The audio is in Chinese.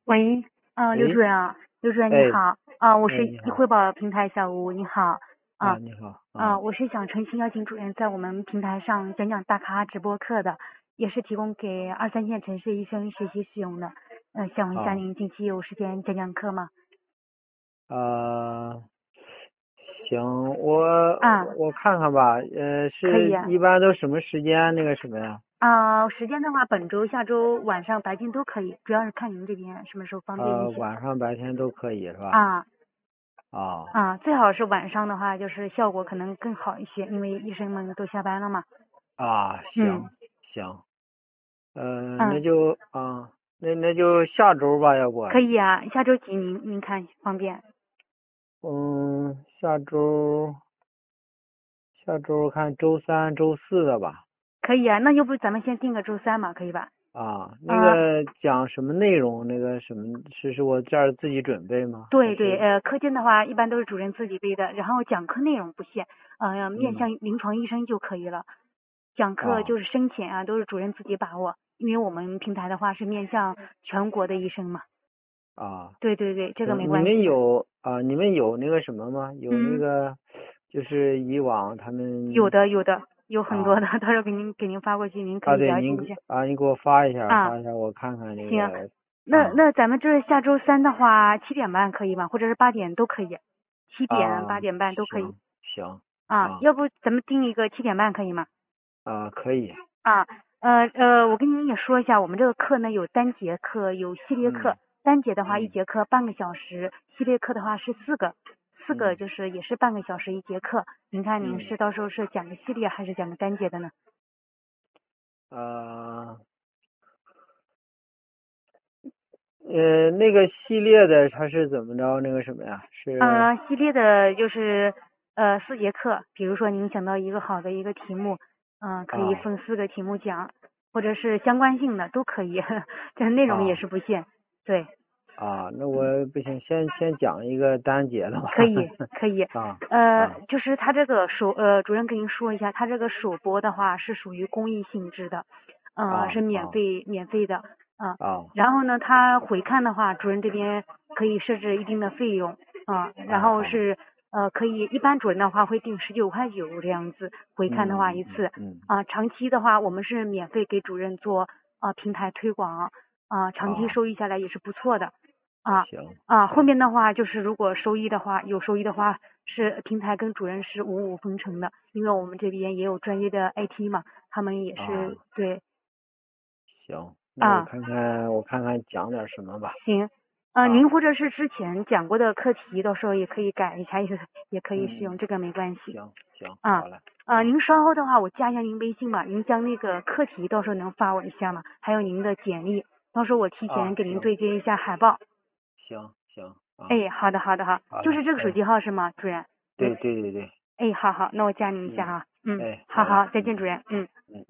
喂，刘主喂， 任啊，刘主任你哎好，我是你好易汇报平台小吴，你好，啊， 你好啊我是想诚心邀请主任在我们平台上讲讲大咖直播课的，也是提供给二三线城市医生学习使用的，想问一下啊您近期有时间讲讲课吗？ 啊，行，我啊， 我看看吧， 可以啊， 是一般都什么时间那个什么呀？ 时间的话，本周、下周晚上、白天都可以，主要是看您这边什么时候方便一些。 晚上白天都可以是吧？ 啊啊最好是晚上的话，就是效果可能更好一些，因为医生们都下班了嘛。嗯行行，那嗯， 就那就下周吧，要不？ 可以啊，下周几您看方便？ 下周看周三、周四的吧。 可以啊，那要不咱们先定个周三嘛，可以吧？ 那啊、 个讲什么内容？那个什么是我这儿自己准备吗？还对对， 是课件的话一般都是主任自己背的，然后讲课内容不限，面嗯向临床医生就可以了。讲课啊就是深浅啊，都是主任自己把握，因为我们平台的话是面向全国的医生嘛。 啊？ 对对对，这个行， 没关系。 你们有那个什么吗？有那嗯， 个，就是以往他们有的有的，有很多的， 啊到时候给您发过去，您可以对， 了解一下。 你给我发一下， 啊， 我看看这行， 个那咱们这下周三的话7点半可以吗？或者是8点都可以，7点、8点半都可以。 行行要不咱们定一个7点半可以吗？ 可以， 啊，我跟您也说一下，我们这个课呢有单节课，有系列课。 嗯单节的话一嗯节课半个小时，系列课的话是四个嗯就是也是半个小时一节课。您看您嗯是到时候是讲个系列还是讲个单节的呢？ 呃那个系列的它是怎么着？那个什么呀？是系列的就是4节课，比如说您想到一个好的一个题目，可以啊分4个题目讲，或者是相关性的都可以，这内容也啊是不限。对， 那我不行，先讲一个单节的吧。 可以可以。 啊啊就是他这个主任跟您说一下，他这个首播的话是属于公益性质的，是免费的， 啊然后呢，他回看的话，主任这边可以设置一定的费用，然后啊是可以一般主任的话会定19.9块这样子，回看的话一次，长期的话我们是免费给主任做平台推广，长期收益下来也是不错的， 行后行面的话就是如果有收益的话，是平台跟主任是五分成的，因为我们这边也有专业的 IT 嘛，他们也是对行，那啊。 我看看讲点什么吧。 行，您或者是之前讲过的课题，到时候也可以改一下，也可以使用，这个没关系。 行行， 啊， 好嘞。 您稍后的话，我加一下您微信吧，您将那个课题到时候能发我一下吗？还有您的简历，到时候我提前给您行对接一下海报。 行行哎，好的好的好， 好嘞。 就是这个手机号是吗，主任？ 对对对对。 哎，好好，那我加您一下哈。 哎，好嘞。 好好，再见主任。 嗯。